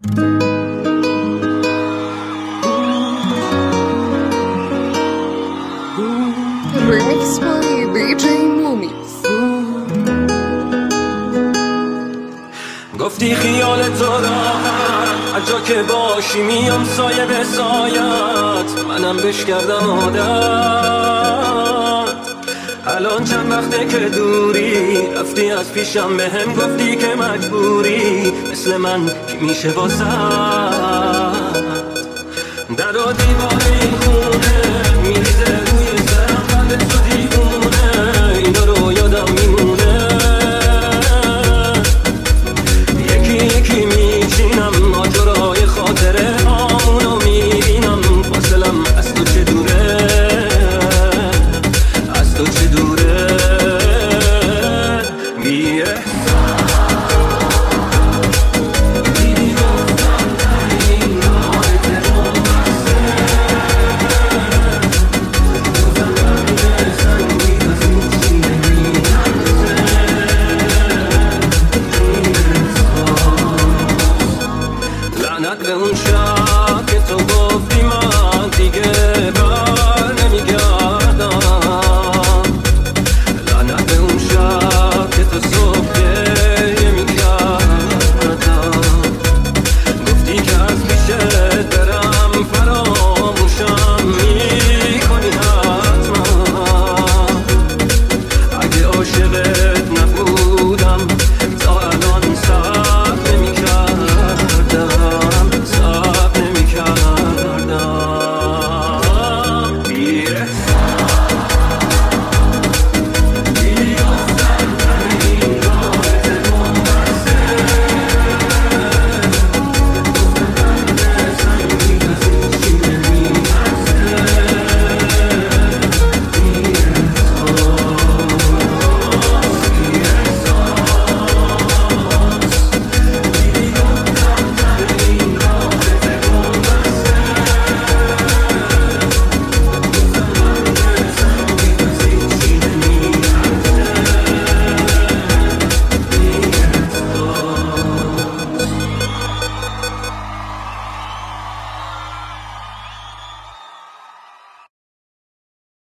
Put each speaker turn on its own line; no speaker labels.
Remix by DJ Moomix.
گفتی خیال تو راحت هر جا که باشی میام سایه به سایت، منم بش کردم عادت. الان چند وقته که دوری رفتی از پیشم، به هم گفتی که مجبوری مثل من کی میشه واسه در و دیوار این خونه میریزه روی سرم، قلب تو دیوونه اینا رو یادم میمونه. یکی یکی میچینم ماجرای خاطره هامونو میبینم، فاصلم از تو چه دوره، از تو چه دوره. بیه لعنت به اون شب